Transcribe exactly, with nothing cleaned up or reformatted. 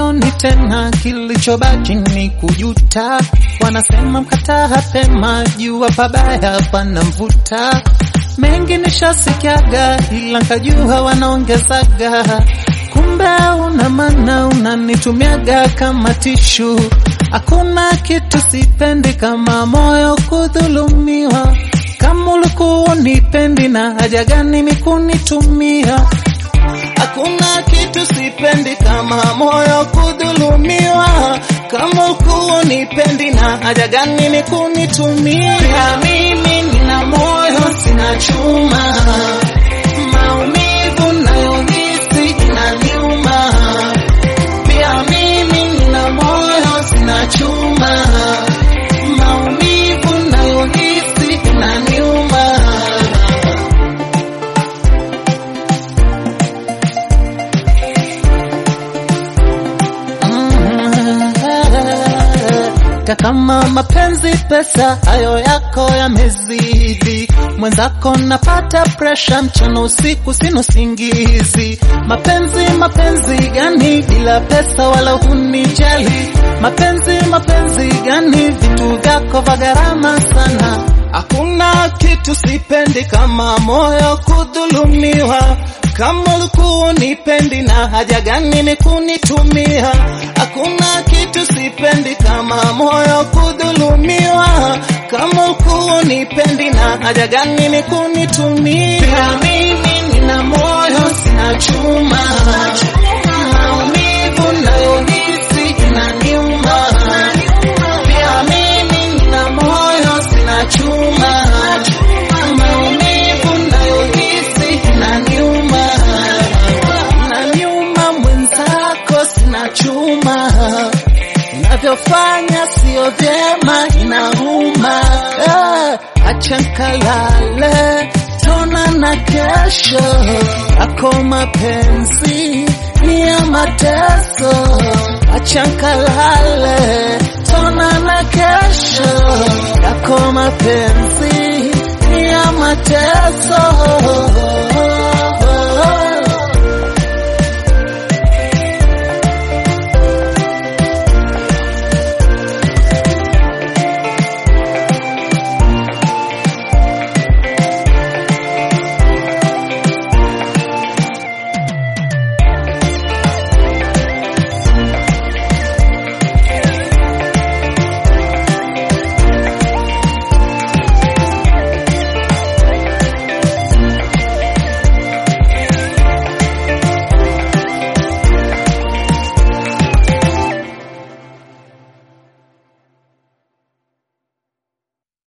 sioni tena, kilichobaki ni kujuta. Wanasema mkataa pema, jua pabaya pana mvuta. Mengi nishasikiaga, ila nkajua wanaongezaga. Kumbe una maana, unanitumiaga kama tishu. Hakuna kitu sipendi kama moyo kudhulumiwa. Kama ulikuwa unipendi, na haja gani mikunitumia? Hakuna kitu sipendi kama moyo kudhulumiwa. Kama ulikuwa unipendi, na haja gani mikunitumia? Mimi nina moyo sina chuma, maumivu nayohisi inaniuma. Pia mimi nina moyo sina chuma, maumivu nayohisi inaniuma. Kama mapenzi pesa, hayo yako yamezidi. Mwenzako napata pressure, mchana usiku sina usingizi. Mapenzi mapenzi gani bila pesa wala hunijali? Mapenzi mapenzi gani, vitu vyako vya gharama sana. Hakuna kitu sipendi kama moyo kudhulumiwa. Kama ulikuwa unipendi, na haja gani mikunitumia? Hakuna kitu sipendi kama moyo kudhulumiwa. Kama ulikuwa unipendi, na haja gani mikunitumia? Mimi nina moyo sina chuma, maumivu nayohisi inaniuma. Pia mimi nina moyo sina chuma, maumivu nayohisi inaniuma. Inaniuma mwenzako sina chuma, unavyofanya sio vyema inauma. Eh, acha nkalale, tuonana kesho. Yako mapenzi ni ya mateso. Acha nkalale, tuonana kesho. Yako mapenzi ni ya mateso.